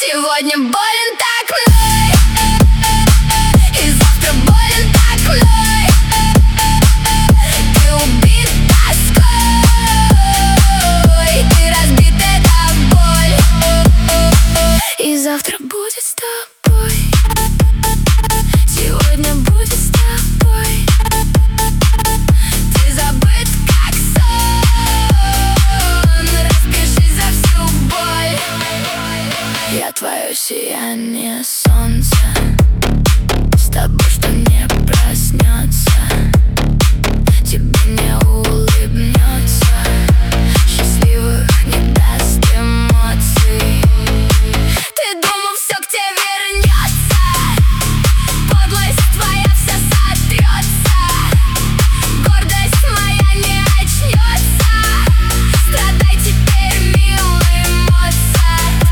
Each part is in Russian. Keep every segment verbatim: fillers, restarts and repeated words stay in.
Сегодня болен так мной, и завтра болен так мной. Ты убит тоской, ты разбит, это боль. И завтра будет с тобой, сегодня будет с тобой. Ты забыт как сон, распишись за всю боль. Я твое сияние солнца, с тобой что не проснется, тебе не улыбнется, счастливых не даст эмоций. Ты думал, все к тебе вернется, подлость твоя вся сотрется, гордость моя не очнется. Страдай теперь, милый Моцарт.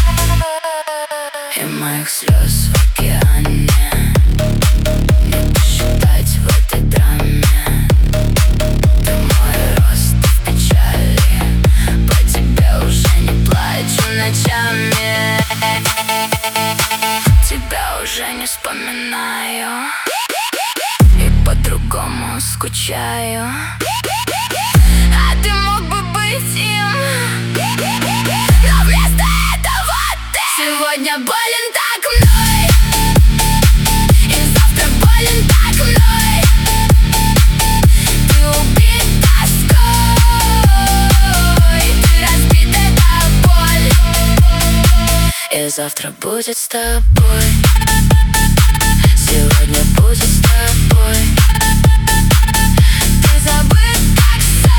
И моих слез в океане не посчитать в этой драме. Ты мой рост в печали, по тебе уже не плачу ночами. Тебя уже не вспоминаю и по-другому скучаю. А ты мог бы быть им, но вместо этого ты сегодня болен так мной, и завтра болен так мной. Ты убит тоской, ты разбит, это боль. И завтра будет с тобой, сегодня будет с тобой. Ты забыт как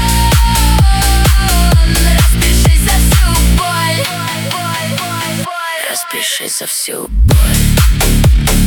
сон, распишись за всю боль. Распишись за всю боль.